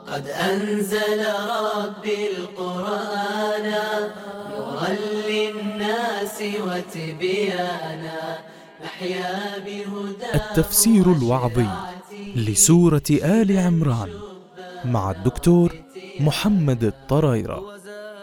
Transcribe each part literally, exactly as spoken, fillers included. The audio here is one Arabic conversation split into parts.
قد أنزل ربي القرآن نورا للناس وتبيانا نحيا بهداه. التفسير الوعظي لسورة آل عمران مع الدكتور محمد الطرايرة.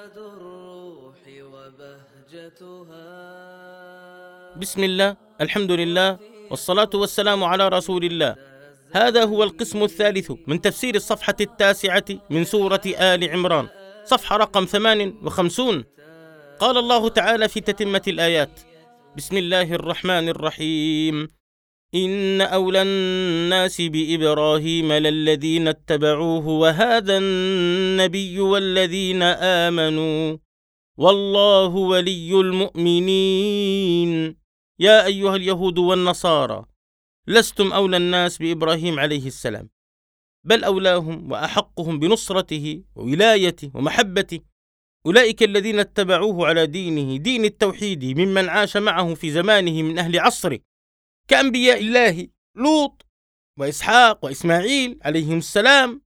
بسم الله، الحمد لله، والصلاة والسلام على رسول الله. هذا هو القسم الثالث من تفسير الصفحة التاسعة من سورة آل عمران، صفحة رقم ثمان وخمسون. قال الله تعالى في تتمة الآيات: بسم الله الرحمن الرحيم. إن أولى الناس بإبراهيم للذين اتبعوه وهذا النبي والذين آمنوا والله ولي المؤمنين. يا أيها اليهود والنصارى لستم أولى الناس بإبراهيم عليه السلام، بل أولاهم وأحقهم بنصرته وولايته ومحبته أولئك الذين اتبعوه على دينه، دين التوحيد، ممن عاش معه في زمانه من أهل عصره كأنبياء الله لوط وإسحاق وإسماعيل عليهم السلام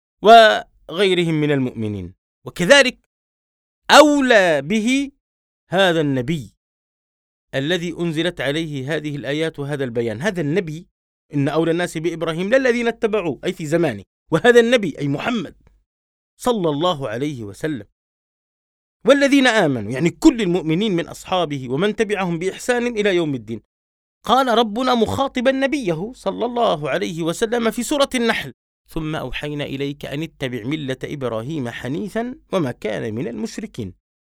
وغيرهم من المؤمنين. وكذلك أولى به هذا النبي الذي أنزلت عليه هذه الآيات وهذا البيان. هذا النبي إن أولى الناس بإبراهيم للذين اتبعوه، أي في زمانه، وهذا النبي أي محمد صلى الله عليه وسلم، والذين آمنوا يعني كل المؤمنين من أصحابه ومن تبعهم بإحسان إلى يوم الدين. قال ربنا مخاطبا نبيه صلى الله عليه وسلم في سورة النحل: ثم أوحينا إليك أن اتبع ملة إبراهيم حنيفا وما كان من المشركين.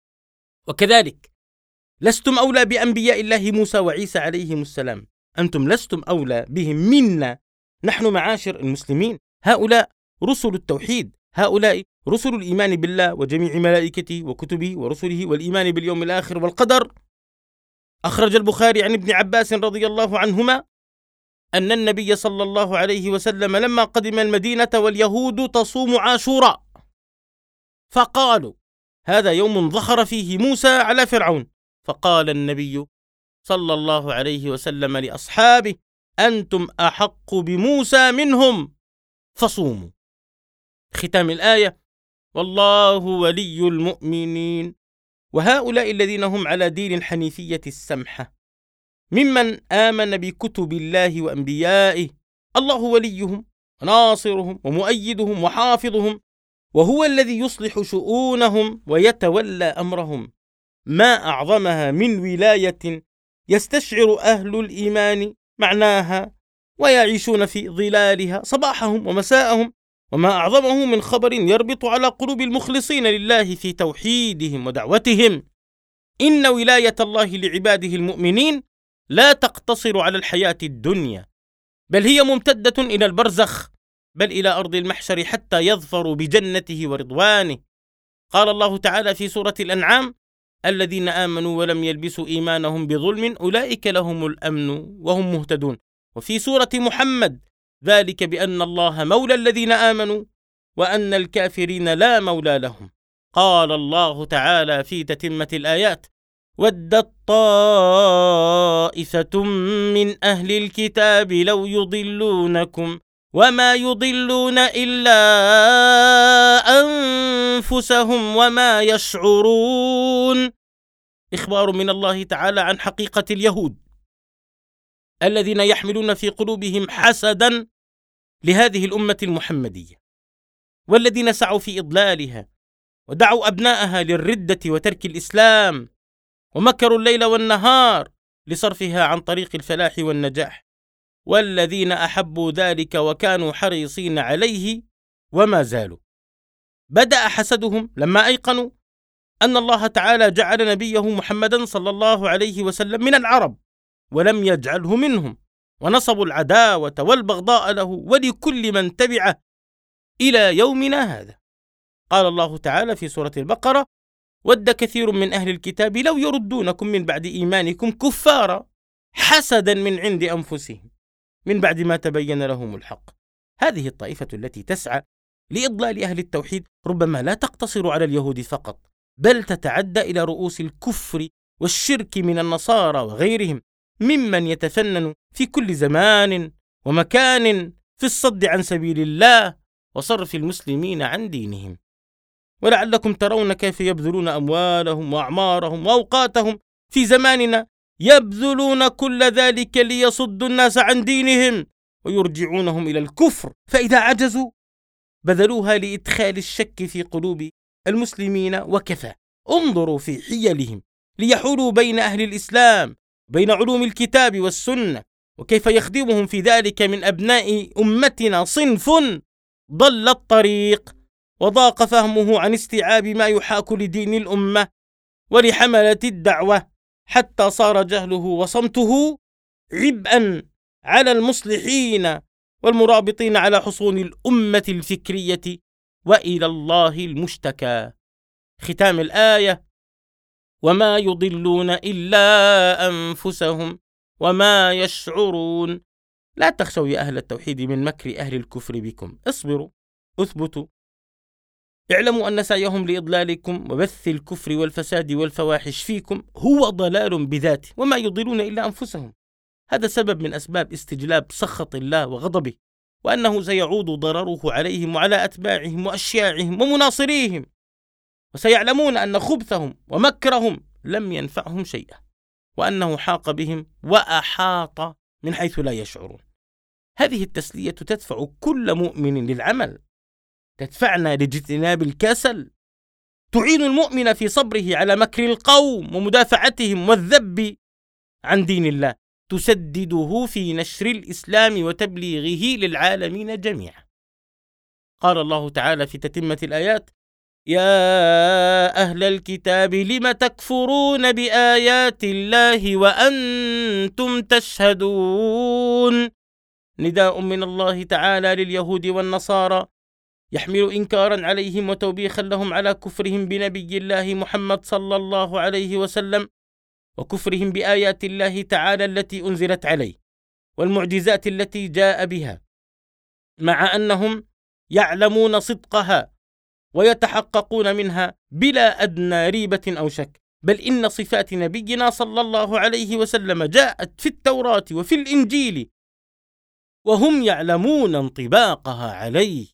وكذلك لستم أولى بأنبياء الله موسى وعيسى عليهم السلام، أنتم لستم أولى بهم منا نحن معاشر المسلمين. هؤلاء رسل التوحيد، هؤلاء رسل الإيمان بالله وجميع ملائكته وكتبه ورسله والإيمان باليوم الآخر والقدر. أخرج البخاري عن ابن عباس رضي الله عنهما أن النبي صلى الله عليه وسلم لما قدم المدينة واليهود تصوم عاشوراء، فقالوا: هذا يوم ظهر فيه موسى على فرعون. فقال النبي صلى الله عليه وسلم لأصحابه: أنتم أحق بموسى منهم فصوموا. ختام الآية: والله ولي المؤمنين. وهؤلاء الذين هم على دين الحنيفية السمحة ممن آمن بكتب الله وأنبيائه، الله وليهم وناصرهم ومؤيدهم وحافظهم، وهو الذي يصلح شؤونهم ويتولى أمرهم. ما أعظمها من ولاية يستشعر أهل الإيمان معناها ويعيشون في ظلالها صباحهم ومساءهم، وما أعظمه من خبر يربط على قلوب المخلصين لله في توحيدهم ودعوتهم. إن ولاية الله لعباده المؤمنين لا تقتصر على الحياة الدنيا، بل هي ممتدة إلى البرزخ، بل إلى أرض المحشر حتى يظفروا بجنته ورضوانه. قال الله تعالى في سورة الأنعام: الذين آمنوا ولم يلبسوا إيمانهم بظلم أولئك لهم الأمن وهم مهتدون. وفي سورة محمد: ذلك بأن الله مولى الذين آمنوا وأن الكافرين لا مولى لهم. قال الله تعالى في تتمة الآيات: ودت طائفة من أهل الكتاب لو يضلونكم وما يضلون إلا أنفسهم وما يشعرون. إخبار من الله تعالى عن حقيقة اليهود الذين يحملون في قلوبهم حسدا لهذه الأمة المحمدية، والذين سعوا في إضلالها ودعوا أبناءها للردة وترك الإسلام، ومكروا الليل والنهار لصرفها عن طريق الفلاح والنجاح، والذين أحبوا ذلك وكانوا حريصين عليه وما زالوا. بدأ حسدهم لما أيقنوا أن الله تعالى جعل نبيه محمدا صلى الله عليه وسلم من العرب ولم يجعله منهم، ونصبوا العداوة والبغضاء له ولكل من تبعه إلى يومنا هذا. قال الله تعالى في سورة البقرة: ود كثير من أهل الكتاب لو يردونكم من بعد إيمانكم كفارا حسدا من عند أنفسهم من بعد ما تبين لهم الحق. هذه الطائفة التي تسعى لإضلال أهل التوحيد ربما لا تقتصر على اليهود فقط، بل تتعدى إلى رؤوس الكفر والشرك من النصارى وغيرهم ممن يتفنن في كل زمان ومكان في الصد عن سبيل الله وصرف المسلمين عن دينهم. ولعلكم ترون كيف يبذلون أموالهم وأعمارهم وأوقاتهم في زماننا، يبذلون كل ذلك ليصدوا الناس عن دينهم ويرجعونهم إلى الكفر، فإذا عجزوا بذلوها لإدخال الشك في قلوب المسلمين وكفى. انظروا في حيلهم ليحولوا بين أهل الإسلام بين علوم الكتاب والسنة، وكيف يخدمهم في ذلك من أبناء أمتنا صنف ضل الطريق وضاق فهمه عن استيعاب ما يحاك لدين الأمة ولحملة الدعوة، حتى صار جهله وصمته عبئا على المصلحين والمرابطين على حصون الأمة الفكرية، وإلى الله المشتكى. ختام الآية: وما يضلون إلا أنفسهم وما يشعرون. لا تخشوا يا أهل التوحيد من مكر أهل الكفر بكم، اصبروا اثبتوا، اعلموا أن سعيهم لإضلالكم وبث الكفر والفساد والفواحش فيكم هو ضلال بذاته، وما يضلون إلا أنفسهم. هذا سبب من أسباب استجلاب سخط الله وغضبه، وأنه سيعود ضرره عليهم وعلى أتباعهم وأشياعهم ومناصريهم، وسيعلمون أن خبثهم ومكرهم لم ينفعهم شيئا، وأنه حاق بهم وأحاط من حيث لا يشعرون. هذه التسلية تدفع كل مؤمن للعمل، تدفعنا لاجتناب الكسل، تعين المؤمن في صبره على مكر القوم ومدافعتهم والذب عن دين الله، تسدده في نشر الإسلام وتبليغه للعالمين جميعا. قال الله تعالى في تتمة الآيات: يا أهل الكتاب لم تكفرون بآيات الله وأنتم تشهدون. نداء من الله تعالى لليهود والنصارى يحمل إنكارا عليهم وتوبيخا لهم على كفرهم بنبي الله محمد صلى الله عليه وسلم، وكفرهم بآيات الله تعالى التي أنزلت عليه والمعجزات التي جاء بها، مع أنهم يعلمون صدقها ويتحققون منها بلا أدنى ريبة أو شك، بل إن صفات نبينا صلى الله عليه وسلم جاءت في التوراة وفي الإنجيل وهم يعلمون انطباقها عليه.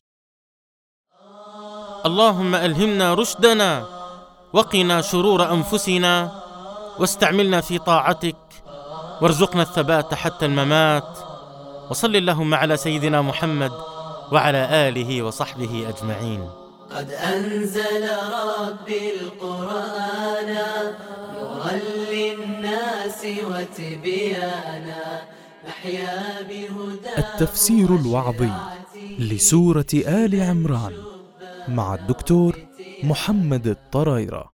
اللهم ألهمنا رشدنا وقنا شرور أنفسنا واستعملنا في طاعتك وارزقنا الثبات حتى الممات. وصل اللهم على سيدنا محمد وعلى آله وصحبه أجمعين. قد أنزل ربي القرآن نورا للناس وتبيانا نحيا بهداه. التفسير الوعظي لسورة آل عمران مع الدكتور محمد الطرايرة.